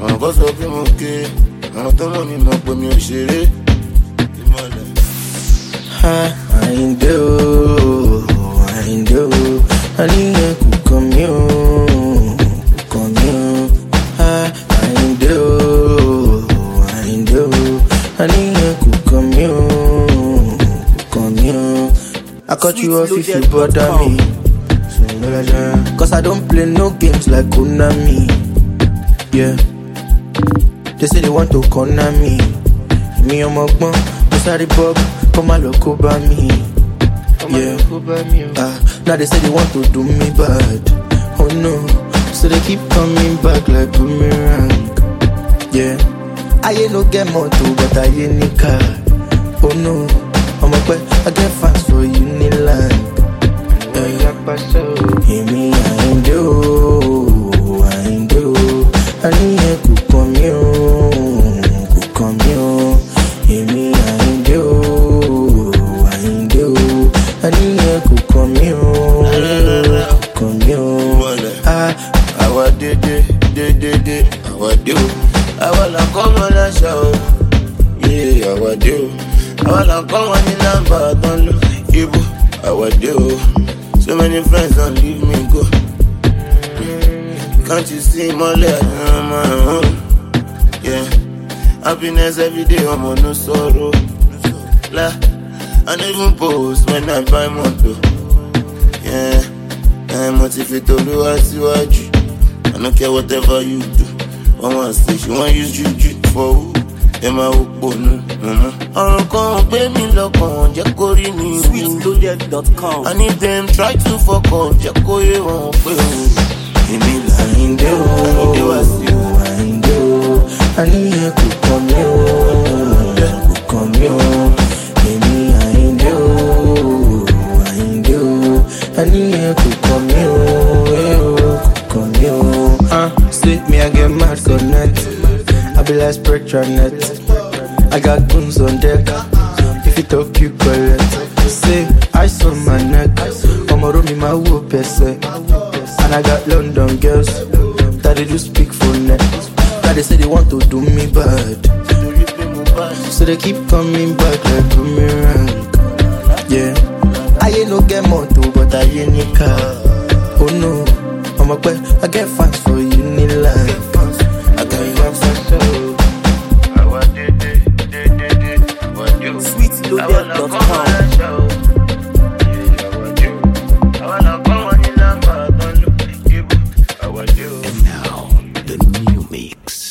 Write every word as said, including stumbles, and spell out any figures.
àwọn kan sọ pé mo ké àwọn tó mọ̀ mi mọ̀ pé mi ò ṣeré ìmọ̀lẹ̀. Àyìndé o, Àyìndé o, àníyàn kò kàn mí o, kò kàn mí o. Àyìndé o, Àyìndé o, àníyàn kò kàn mí o, kò kàn mí o. I cut you off if you bother me. Cause I don't play no games like Konami. Yeah. They say they want to corner me. Me and my bum, sorry Bob, come and look over me. Yeah. Uh, now they say they want to do me bad. Oh no. So they keep coming back like boomerang. Yeah. I ain't no get moto, but I ain't need car. Oh no. I'm a boy, I get fans for Uniland. Hear me, I ain't do, I ain't do. I need a cook on you, cook on you. Hear me, I ain't do, I ain't do. I need a cook on you, cook on you. Ah, I want de de de de de. I want do. I wanna come on a show. Yeah, I want do. I wanna come on the number, don't look evil. I want do. So many friends don't leave me go. Can't you see my leg on my own? Yeah, happiness every day, I'm on no sorrow. La, I don't even post when I buy moto. Yeah, I'm motivated to do as you are. I don't care whatever you do. One one station, one use juju for who? Am I up on? Ọ̀rọ̀ kan pé mi lọ́kàn jẹ́ kó rí mi wí. sweet loaded dot com. I need them try to fuck up jẹ́ kó yé wọn pé o. Èmi là ń dé o, Àyìndé wá sí o. Àyìndé o, àníyàn kò kàn mí o, kò kàn mí o. Èmi Àyìndé o, Àyìndé o, àníyàn kò kàn mí o, kò kàn mí o. Ah, say me I get mad for net. I be like spectral net. I got goons on deck. If you talk, you collect. Say, ice on my neck. I'ma roll me my whoop, say. And I got London girls that they do speak for net. Now they say they want to do me bad. So they keep coming back like boomerang. Yeah. I ain't no get moto, but I ain't need car. Oh no. I'm a boy, I get fans for Uniland. I got fans for show. sweet loaded dot com. And now, the new mix.